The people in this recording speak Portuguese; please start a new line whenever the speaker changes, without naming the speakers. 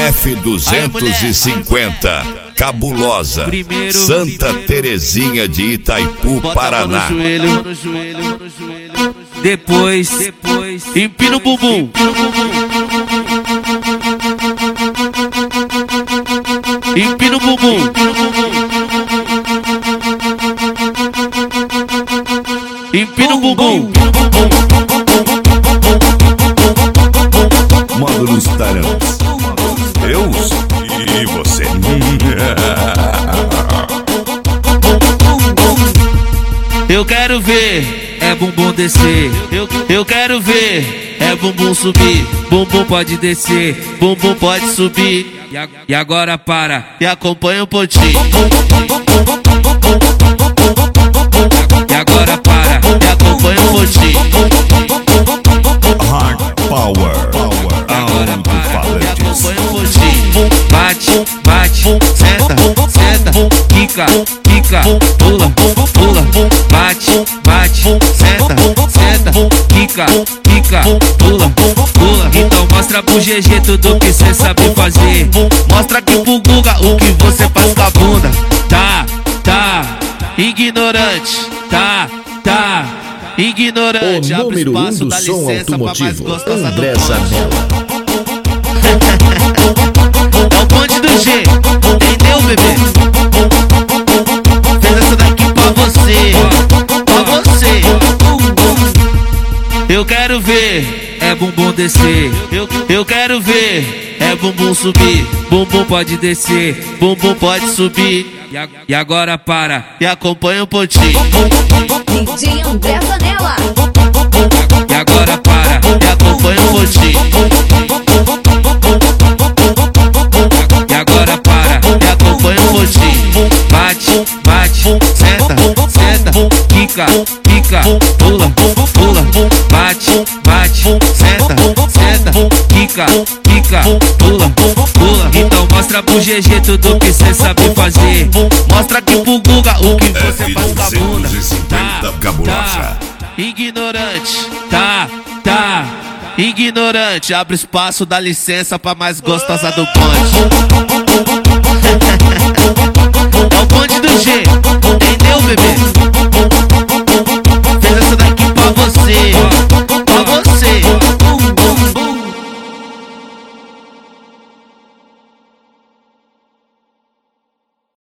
F250, cabulosa, Santa Terezinha de Itaipu, Paraná.
Depois, empina o bumbum. Empina o bumbum. Empina o bumbum.
Módulos Tarantes. Deus e você.
Eu quero ver, é bumbum descer. Eu quero ver, é bumbum subir. Bumbum pode descer, bumbum pode subir. E agora para e acompanha o pontinho. E agora para e acompanha o pontinho.
Hard Power.
Agora para e acompanha o pontinho. Bate, senta, quica, pula, bate, senta, quica, pula. Então mostra pro GG tudo que cê sabe fazer. Mostra aqui pro Guga o que você faz com a bunda. Tá, ignorante, tá, ignorante.
O número 1 do som automotivo, André Zanella.
É o bonde do G, entendeu, bebê? Fez essa daqui pra você. Eu quero ver, é bumbum descer. Eu quero ver, é bumbum subir. Bumbum pode descer, bumbum pode subir. E agora para e acompanha o pontinho.
DJ André Zanella.
E agora para e acompanha o pontinho. E agora para e acompanha o pontinho. Bate, senta, quica, pula, bate, senta, quica, pula. Então mostra pro GG tudo que cê sabe fazer. Mostra aqui pro Guga o que você faz com a bunda.
Cabulosa.
Ignorante, tá, ignorante. Abre espaço, dá licença pra mais gostosa do bonde. É o bonde do G, entendeu, bebê?